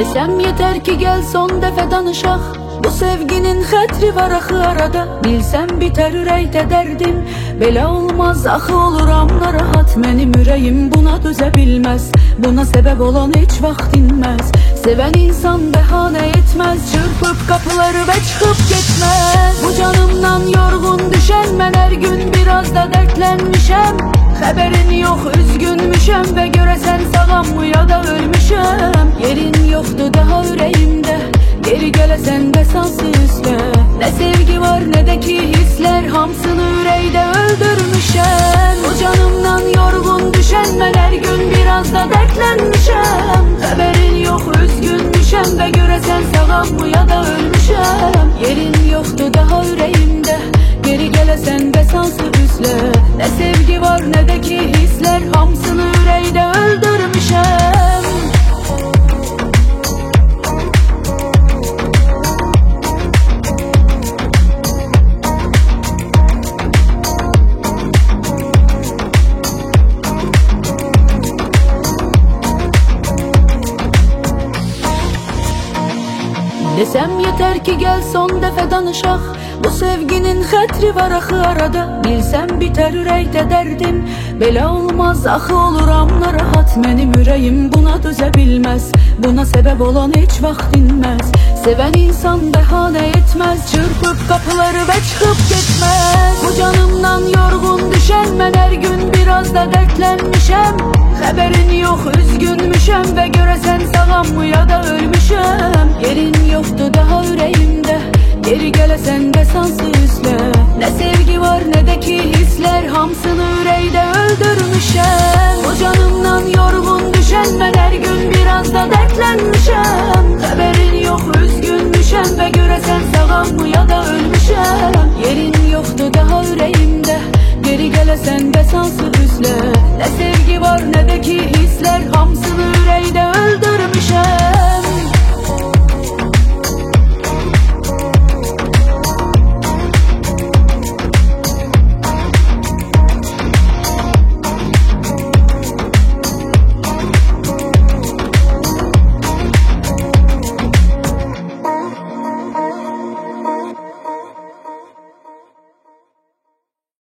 Desem yeter ki gel son defa danışaq. Bu sevginin xətri var axı arada. Bilsəm bitər ürəkdə dərdim. Belə olmaz axı oluram narahat. Mənim ürəyim buna dözə bilməz. Buna səbəb olan heç vaxt dinməz. Sevən insan bəhanə etməz. Çırpıb qapıları və çıxıb getməz. Bu canımdan yorğun düşən mən hər gün biraz da dərtlənmişəm. Xəbərin yox üzgünmüşəm və görəsən sağam mı ya da ölmüşəm. Yerin yoxdur daha ürəyimdə. Geri gələsən də sansız üstə. Nə sevgi var nə də ki hisslər. Hamısını ürəkdə öldürmüşəm. O canımdan yorğun düşən mən hər gün biraz da dərtlənmişəm. Xəbərin yox üzgünmüşəm və görəsən sağam mı ya da ölmüşəm. Yerin yoxdur daha ürəyimdə. Geri gələsən də sansız üstə. Nə sevgi var nə də ki hisslər. Hamısını ürəkdə öldürmüşəm. Desem yeter ki gel son defa danışaq. Bu sevginin xətri var axı arada. Bilsəm bitər ürəkdə dərdim. Belə olmaz axı oluram narahat. Mənim ürəyim buna dözə bilməz. Buna səbəb olan heç vaxt dinməz. Sevən insan bəhanə etməz. Çırpıb qapıları və çıxıb getməz. Bu canımdan yorğun düşən mən hər gün biraz da dərtlənmişəm. Xəbərin yox üzgünmüşəm və görəsən sağam mı ya da ölmüşəm. Yerin yoxdur daha ürəyimdə. Geri gələsən də sansız üstə. Nə sevgi var nə də ki hisslər. Hamısını ürəkdə öldürmüşəm. O canımdan yorğun düşən mən hər gün biraz da dərtlənmişəm. Xəbərin yox üzgünmüşəm və görəsən sağam mı ya da ölmüşəm. Yerin yoxdur daha ürəyimdə. Geri gələsən də sansız üstə. Nə sevgi var nə də ki hisslər. Hamısını ürəkdə öldürmüşəm.